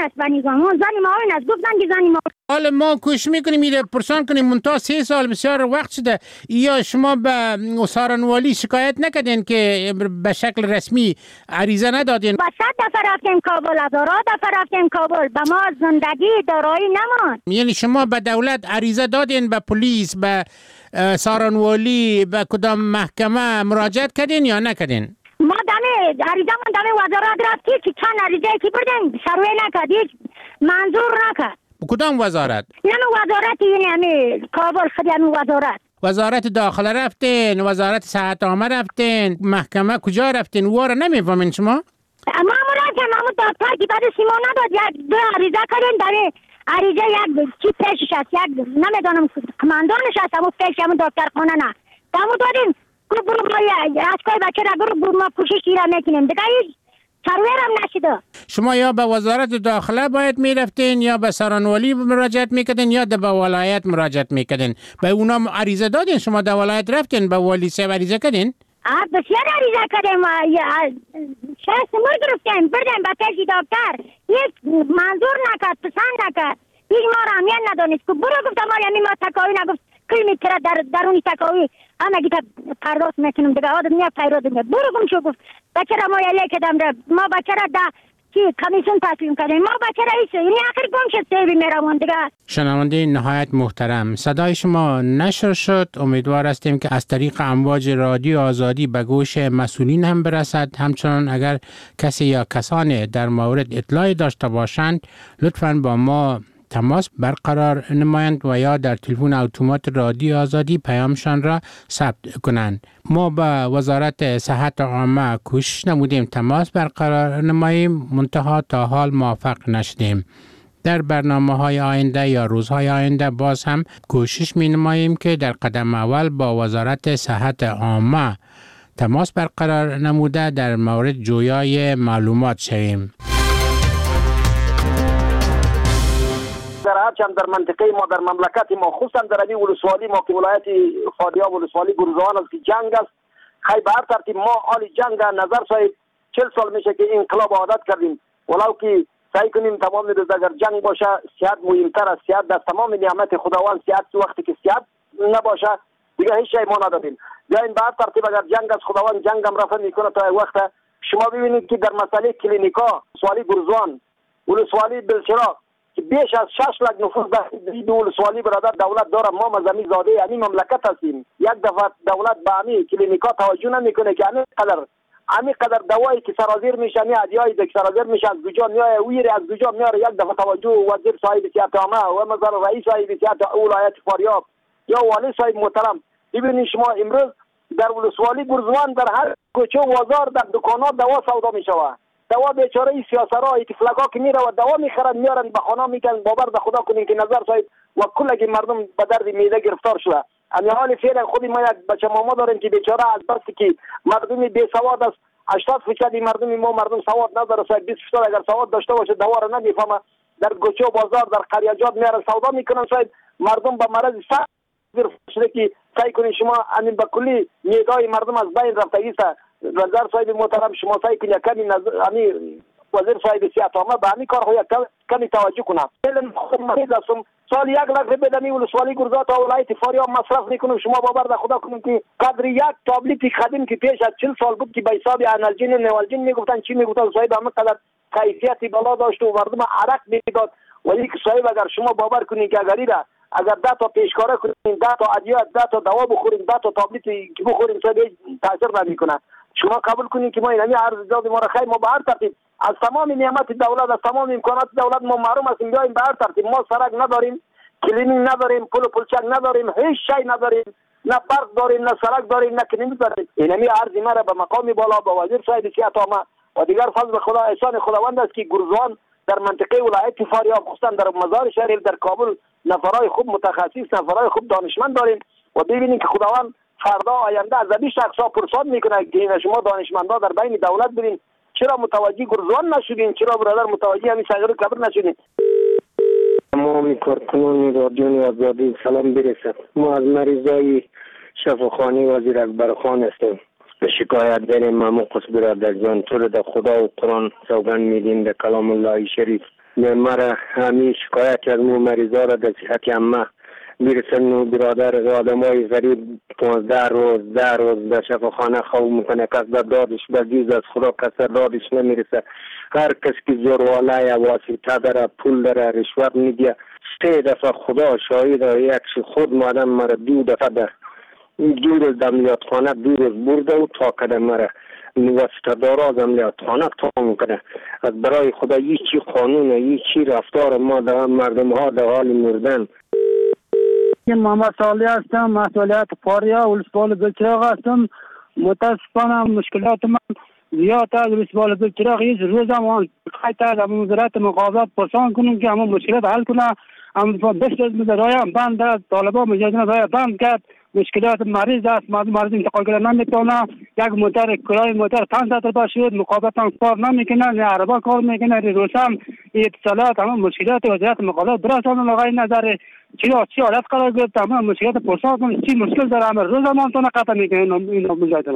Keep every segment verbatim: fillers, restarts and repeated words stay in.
است بنی گام اون زن معاون است گفتن که زن معاون. حالا ما کوشش میکنیم میره پرسان کنیم منتها سه سال بسیار وقت شده. یا شما به سارنوالی شکایت نکردین که به شکل رسمی عریضه ندادین؟ با صد دفعه رفتیم کابل، هزارها دفعه رفتیم کابل، به ما زندگی دارایی نماند. یعنی شما به دولت عریضه دادین، به پلیس، به سارنوالی، به کدام محکمه مراجعت کردین یا نکردین؟ ما دمه عریضه من دمه وزارت رفتی که چند عریضه کی بردیم سروی نکرد، منظور نکرد. کدام وزارت؟ یعنی وزارت یعنی همین کابل خود همین وزارت. وزارت داخله رفتین، وزارت صحت عامه رفتین، محکمه کجا رفتین؟ واره نمیفهمین شما؟ ما مرا ما دکتر که بعد سیما نداد یک دو عریضه کردیم دمه عریضه یک چی پیشش است یک نمیدونم کماندار نشست اما پیش همون دکتر خانه نه دمو دادیم گروه برو ما از کای بچه را برو برو ما کوشش را میکنیم دیگه هیچ سرویر هم نشده. شما یا به وزارت داخله باید میرفتین یا به سارنوالی مراجعت میکردین یا به ولایت مراجعت میکردین. به اونا عریضه دادین؟ شما در ولایت رفتین به والی صاحب عریضه کردین؟ آه بسیار عریضه کردیم شهر سمور گرفتیم بردیم به پیش دکتر یک منظور نکرد پسند نکرد هیچ ما را همیان ندانست که برو گفتم ما یعنی ما تکاوی نگفت کلمیتر در درونی تکاوی همه گیتا پرداخت میکنم دیگه آدم نیا پیراد میگه برو گم شو گفت بچه را ما یلی کدم را ما بچه را ده که کمیسیون تسلیم کردیم ما بچه را ایسه یعنی آخر گم شد سیبی میرمون دیگه. شنونده نهایت محترم، صدای شما نشر شد. امیدوار هستیم که از طریق امواج رادیو آزادی به گوش مسئولین هم برسد. همچنان اگر کسی یا کسانی در مورد اطلاعی داشته باشند لطفاً با ما تماس برقرار نمایند و یا در تلفن اتومات رادیو آزادی پیامشان را ثبت کنند. ما با وزارت صحت عامه کوشش نمودیم تماس برقرار نماییم، منتها تا حال موفق نشدیم. در برنامه‌های آینده یا روزهای آینده باز هم کوشش می نماییم که در قدم اول با وزارت صحت عامه تماس برقرار نموده در مورد جویای معلومات شویم. در هرچند در منطقه ما در مملکت ما خصوصا در این ولسوالی ما که ولایت فاریاب ولسوالی گرزوان است که جنگ است خیلی به هر ترتیب ما حال جنگ نظر صاحب چل سال میشه که انقلاب عادت کردیم ولو که سعی کنیم تمام روز اگر جنگ باشه صحت مهمتر است. صحت در تمام نعمت خداوند صحت وقتی که صحت نباشه دیگه هیچ شی ما نداریم. بیاین به هر ترتیب اگر جنگ از خداوند جنگ هم رفع میکنه تا وقت شما ببینید که در مسئله کلینیکا ولسوالی گرزوان ولسوالی بلچراغ که بیش از شش لک نفوس در این ولسوالی برادر دولت داره. ما مزمی زاده یعنی مملکت هستیم. یک دفعه دولت به همین کلینیکا توجه نمیکنه که همین قدر همین قدر دوایی که سرازیر میشه همین ادیایی که سرازیر میشه از کجا میاد ویر از کجا میاره یک دفعه توجه وزیر صاحب صحت عامه و مثلا رئیس صاحب صحت ولایت فاریاب یا والی صاحب محترم ببینید شما امروز در ولسوالی گرزوان در هر کوچه و بازار در دکانات دوا سودا میشود. دوا بیچاره ای سیاسرها ای تفلگا که میره و دوا میخرن میارن به خانه میگن باور به خدا کنین که نظر صاحب و کلگی مردم به درد معده گرفتار شده. امی حال فعلا خودی ما یک بچه ماما داریم که بیچاره از بس که مردم بی سواد است هشتاد فیصد مردم ما مردم سواد نداره صاحب بیست فیصد اگر سواد داشته باشه دوا رو نمیفهمه در کوچه و بازار در قریاجات میارن سودا میکنن صاحب مردم به مرض سخت گرفته که سعی کنین شما همین به کلی میگای مردم از بین رفتگی است. وزیر صاحب محترم شما سعی کنید کمی همین وزیر صاحب صحت عامه به همین کار خو کمی توجه کنه. فعلا خود مریض هستم سال یک لک روپیه بدمی ولسوالی گرزا تا ولایت فاریاب مصرف میکنم. شما باور به خدا کنید که قدر یک تابلت خدیم که پیش از چهل سال بود که به حساب انالژین نوالژین میگفتن چی میگفتن صاحب همه قدر کیفیتی بالا داشت و مردم عرق میداد. ولی که صاحب اگر شما باور کنید که اگر ایرا اگر ده تا پیشکاره کنیم ده تا ادویه ده تا دوا بخوریم ده تا تابلت که بخوریم صاحب تاثیر نمیکنه. شما قبول کنید که ما این عرض داد ما را خیر ما به هر ترتیب از تمام نعمت دولت از تمام امکانات دولت ما محروم هستیم. بیایم به هر ترتیب ما سرک نداریم کلینیک نداریم پل و پلچک نداریم هیچ شی نداریم نه برق داریم نه سرک داریم نه کلینیک داریم. اینمی عرض ما را به مقام بالا با وزیر صاحب صحت عامه و دیگر فضل خدا احسان خداوند است که گرزوان در منطقه ولایت فاریاب خصوصا در مزار شهر در کابل نفرای خوب متخصص نفرای خوب دانشمند داریم و ببینید که خداوند فردا آینده از بیش اقصا پرسان میکنه که شما دانشمندا در بین دولت برین چرا متوجه گرزوان نشدین چرا برادر متوجه همین صغیر کبر نشدین. تمام کارکنان رادیو آزادی سلام برسد. ما از مریضای شفاخانه وزیر اکبر خان هستیم. به شکایت داریم مامو قص برادر جان تو رو در خدا و قرآن سوگند میدیم در کلام الله شریف مرا همین شکایت از مو مریضا را در صحت عامه میرسن و برادر آدم های غریب پانزده روز ده روز در شفاخانه خواب میکنه، کس در دادش بگیز از خدا کس دادش نمیرسه. هر کس که زورواله یا واسطه داره پول داره رشوت میگه. سه دفعه خدا شاهد یکش خود مادم مرا دو دفعه در دو روز عملیات خانه دو روز برده و تا کده مرا واسطه داره از عملیات خانه تا میکنه. از برای خدا یه چی قانونه یه چی رفتار ما در مردم ها در حال مردن. محمد صالح هستم، مسئولیت پاریا ولسوالی بلچراغ هستم. متاسفانه مشکلات من زیاد از ولسوالی بلچراغ هیچ روز هم خیلی از وزارت مقابلت پرسان کنیم که همون مشکلات حل کنه. اما بسیار از رای بند است، طالبان مجاهدین رای بند کرد. مشکلات مریض است، مریض انتقال کردن نمیتونه. یک موتر کرای موتر پانصد روپیه شد، مقابلت هم کار نمیکنه، نه عربا کار میکنه، نه روشن اتصالات همون مشکلات وزارت مقابلت برسانه. آقای نظر چرا چی حالت قرار گرفت؟ همون مشکلات پرسان کنه چی مشکل داره؟ همه روز هم تونه قطع میکنه این مجاهدین.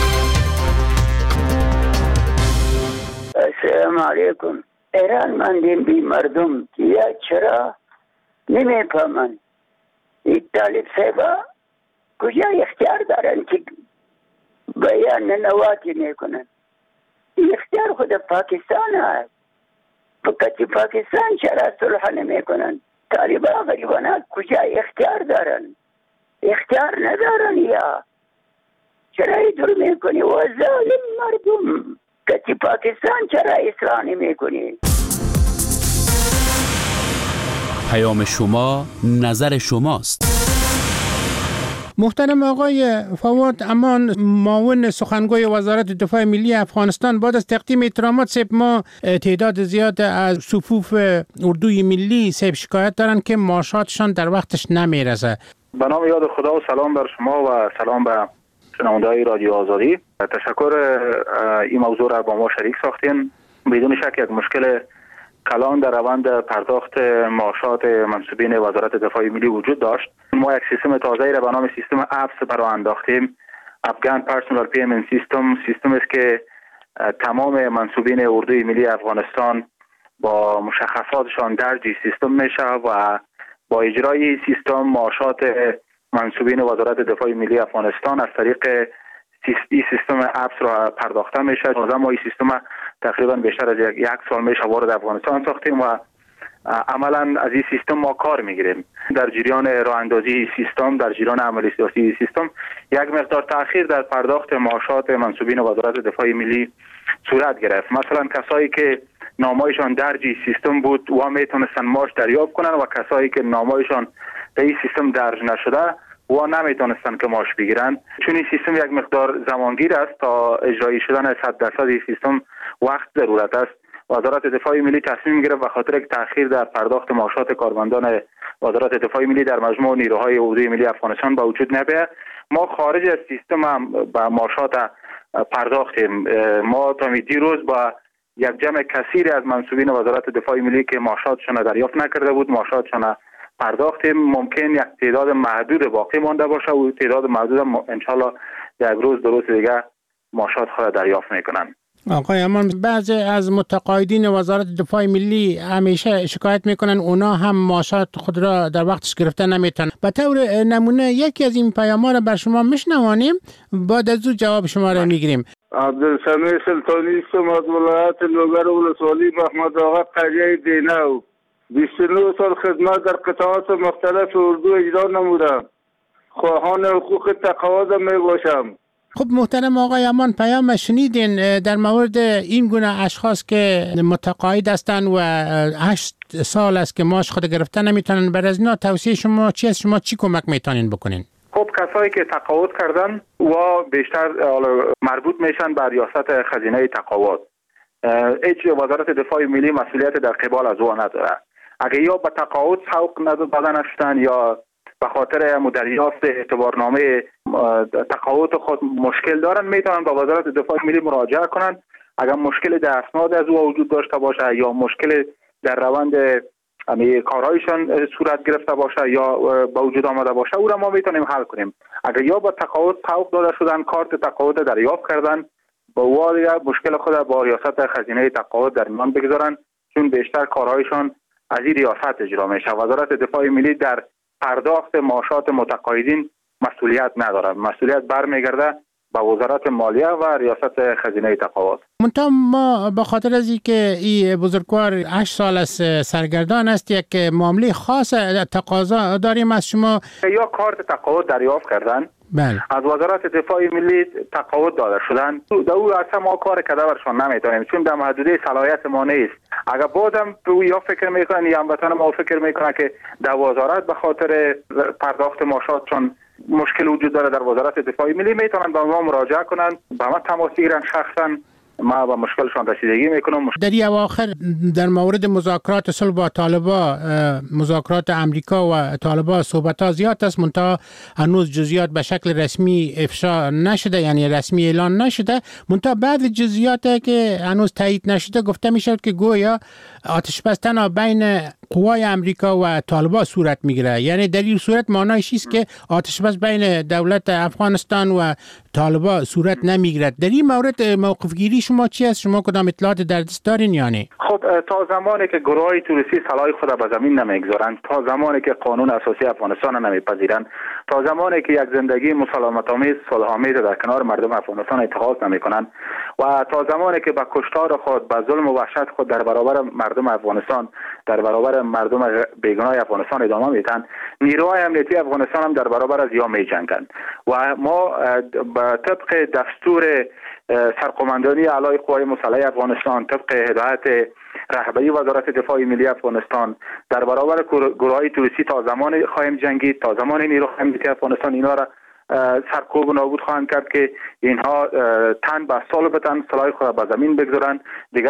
السلام علیکم. ایران مندیم بی مردم یا چرا نمیفهمن این طالب صاحبا کجا اختیار دارن که بیان نواتی میکنن؟ اختیار خود پاکستان هست. فقط پاکستان چرا صلح نمیکنن؟ طالبا غریبان کجا اختیار دارن؟ اختیار ندارن یا چرا اینطور میکنی؟ و ظالم مردم که پاکستان چرا اصلاح نمیکنی؟ پیام شما نظر شماست. محترم آقای فواد امان، معاون سخنگوی وزارت دفاع ملی افغانستان، بعد از تقدیم احترامات سب ما تعداد زیاد از صفوف اردوی ملی سب شکایت دارن که معاشاتشان در وقتش نمیرسه. به نام یاد خدا و سلام بر شما و سلام به شنونده‌های رادیو آزادی. تشکر این موضوع را با ما شریک ساختین. بدون شک یک مشکل کلان در روند پرداخت معاشات منصوبین وزارت دفاع ملی وجود داشت. ما یک سیستم تازه‌ای را به نام سیستم ابس برآورد انداختیم. افغان پرسونال پیمنت سیستم سیستم است که تمام منصوبین اردوی ملی افغانستان با مشخصاتشان درج سیستم میشه و با اجرای سیستم معاشات منصوبین وزارت دفاع ملی افغانستان از طریق این سیستم ابس را پرداخته میشه. تازه ما این سیستم تقریبا بیشتر از یک, یک سال میشه وارد افغانستان ساختیم و عملا از این سیستم ما کار میگیریم. در جریان راه اندازی سیستم، در جریان عملی سیاسی سیستم، یک مقدار تاخیر در پرداخت معاشات منصوبین وزارت دفاع ملی صورت گرفت. مثلا کسایی که نامایشان درج سیستم بود و میتونستن معاش دریافت کنن و کسایی که نامایشان در این سیستم درج نشده و نمیتونستن که معاش بگیرن. چون این سیستم یک مقدار زمانگیر است، تا اجرایی شدن صد درصد این سیستم وقت ضرورت است. وزارت دفاع ملی تصمیم گرفت به خاطر تأخیر در پرداخت معاشات کارمندان وزارت دفاع ملی در مجموع نیروهای اردوی ملی افغانستان به وجود نبیاید. ما خارج از سیستم هم به معاشات پرداختیم. ما تا دیروز با یک جمع کثیری از منصوبین وزارت دفاع ملی که معاشاتشان دریافت نکرده بود معاشاتشان پرداختیم. ممکن یک تعداد محدود باقی مانده باشه و تعداد محدود هم انشالله یک روز دو روز دیگه معاشات خود دریافت میکنن. آقای امان، بعضی از متقاعدین وزارت دفاع ملی همیشه شکایت میکنن اونا هم معاشات خود را در وقتش گرفته نمیتونن. به طور نمونه یکی از این پیام‌ها را بر شما میشنوانیم، بعد از او جواب شما را میگیریم. عبدالسمیع سلطانی استم از ولایت لوگر ولسوالی محمد آقا قریه دینو. بیست و نه سال خدمت در قطاعات مختلف اردو اجرا نمودم. خواهان حقوق تقاعد می باشم. خب محترم آقای امان، پیام شنیدین در مورد این گونه اشخاص که متقاعد هستند و هشت سال است که معاش خود گرفتن نمیتونن. بر از اینا توصیه شما چی است؟ شما چی کمک میتونین بکنین؟ خب کسایی که تقاعد کردن و بیشتر مربوط میشن به ریاست خزینه تقاعد، هیچ وزارت دفاع ملی مسئولیت در قبال از او نداره. اگه یا به تقاعد سوق نداده نشدن یا به خاطر دریافت اعتبارنامه تقاعد خود مشکل دارن، میتونن به وزارت دفاع ملی مراجعه کنن. اگر مشکل در اسناد از او وجود داشته باشه یا مشکل در روند کارهایشان صورت گرفته باشه یا به وجود آمده باشه، او را ما میتونیم حل کنیم. اگر یا به تقاعد سوق داده شدن، کارت تقاعد دریافت کردن، با او مشکل خود با ریاست خزینه تقاعد در میان بگذارن چون بیشتر کارهایشان از این ریاست اجرا میشه. وزارت دفاع ملی در پرداخت معاشات متقاعدین مسئولیت ندارد. مسئولیت برمیگرده به وزارت مالیه و ریاست خزینه تقاعد. منتها ما به خاطر از اینکه این بزرگوار هشت سال از سرگردان است، یک معامله خاص تقاضا داریم از شما. یا کارت تقاعد دریافت کردن، بله، از وزارت دفاع ملی تقاعد داده شدن، در او اصلا ما کار کده برشان نمیتونیم چون در محدوده صلاحیت ما نیست. اگر بازم یا فکر میکنن یا هموطن ما فکر میکنن که در وزارت به خاطر پرداخت معاشات چون مشکل وجود داره در وزارت دفاع ملی، میتونن به ما مراجعه کنن، به ما تماس بگیرن، شخصا ما با مشکلشان رسیدگی میکنم. در این اواخر در مورد مذاکرات صلح با طالبان، مذاکرات امریکا و طالبان صحبت ها زیاد است، منتها هنوز جزئیات به شکل رسمی افشا نشده، یعنی رسمی اعلان نشده. منتها بعض جزئیات که هنوز تایید نشده گفته میشه که گویا آتش بس تنها بین قوای امریکا و طالبان صورت میگیره. یعنی در این صورت معنایش است که آتش بس بین دولت افغانستان و طالبان صورت نمیگیرد. در این مورد موقف گیری شما چی است؟ شما کدام اطلاعات در دست دارین؟ یعنی خب تا زمانی که گروهای توریستی سلاح خود به زمین نمیگذارند، تا زمانی که قانون اساسی افغانستان نمیپذیرند، تا زمانی که یک زندگی مسالمت آمیز صلح آمیز در کنار مردم افغانستان اتخاذ نمیکنند و تا زمانی که با کشتار خود، با ظلم و وحشت خود در برابر مردم افغانستان، در برابر مردم بیگناه افغانستان ادامه میدن، نیروهای امنیتی افغانستان هم در برابر از یا میجنگند و ما به طبق دستور سرقماندانی اعلای قوای مسلح افغانستان، طبق هدایت رهبری وزارت دفاع ملی افغانستان در برابر گروهای توریستی تا زمان خواهیم جنگید، تا زمان نیروهای امنیتی افغانستان اینا را سرکوب و نابود خواهند کرد که اینها تن به سال بتن، سلاح خود به زمین بگذارند، دیگه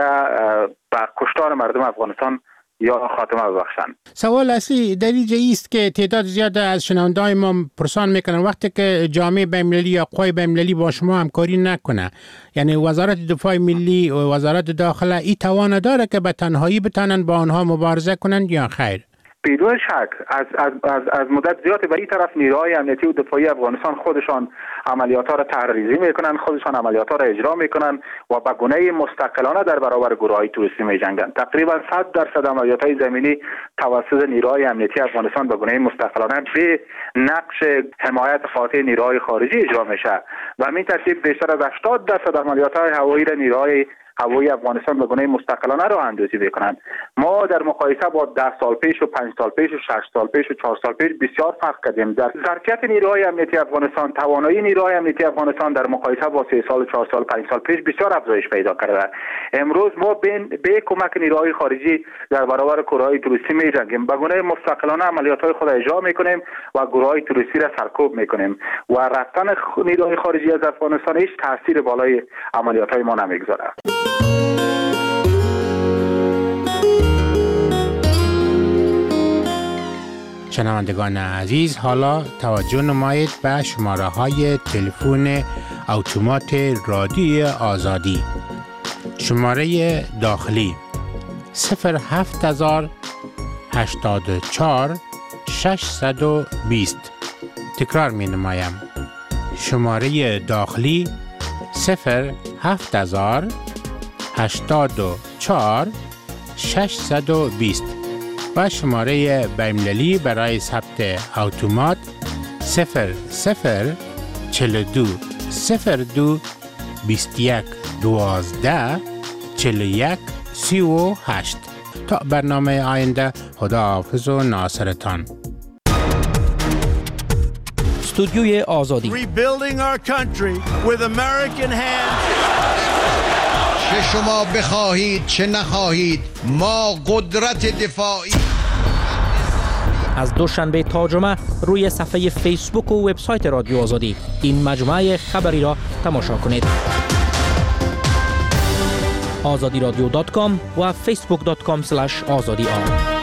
به کشتار مردم افغانستان یا خاتمه ببخشند. سوال اصلی در اینجا است که تعداد زیاد از شنونده‌های ما پرسان میکنن وقتی که جامعه بین‌المللی یا قوای بین‌المللی با شما همکاری نکنه، یعنی وزارت دفاع ملی و وزارت داخله این توان داره که به تنهایی بتونن با آنها مبارزه کنند یا خیر؟ بدون شک از از از, از مدت زیادی به این طرف نیروهای امنیتی و دفاعی افغانستان خودشان عملیات ها را تحریزی میکنن، خودشان عملیات ها را اجرا میکنن و به گونه مستقلانه در برابر گروهای توریستی میجنگند. تقریبا صد درصد عملیات های زمینی توسط نیروهای امنیتی افغانستان به گونه مستقلانه به نقش حمایت خاطر نیروهای خارجی اجرا میشه و همین ترتیب بیشتر از هشتاد درصد عملیات های هوایی را نیروهای هوایی افغانستان به گونه مستقلانه راه اندازی میکنند. ما در مقایسه با ده سال پیش و پنج سال پیش و شش سال پیش و چهار سال پیش بسیار فرق کردیم. در ظرفیت نیروهای امنیتی افغانستان، توانایی نیروهای امنیتی افغانستان در مقایسه با سه سال، چهار سال، پنج سال پیش بسیار افزایش پیدا کرده. امروز ما به کمک نیروهای خارجی در برابر گروهای توریستی میجنگیم، به گونه مستقلانه عملیات‌های خود اجرا میکنیم و گروهای توریستی را سرکوب میکنیم و رفتن نیروهای خارجی از افغانستان هیچ تاثیر بالای عملیات‌های ما نمیگذاره. شنوندگان عزیز، حالا توجه نمایید به شماره های تلفن اتومات رادیو آزادی. شماره داخلی صفر هفت هزار هشتاد و چهار ششصد و بیست. تکرار می نمایم. شماره داخلی صفر هفت هزار هشتاد و چهار ششصد و بیست و شماره بین‌المللی برای ثبت اتومات صفر صفر چهل و دو صفر دو بیست و یک دوازده چهل و یک سی و هشت. تا برنامه آینده، خداحافظ و ناصرتان. استودیوی آزادی. Rebuilding our country with American hands. چه شما بخواهید چه نخواهید، ما قدرت دفاعی. از دوشنبه تا جمعه روی صفحه فیسبوک و وبسایت رادیو آزادی این مجموعه خبری را تماشا کنید. آزادی رادیو دات کام و فیسبوک دات کام اسلش آزادی آر.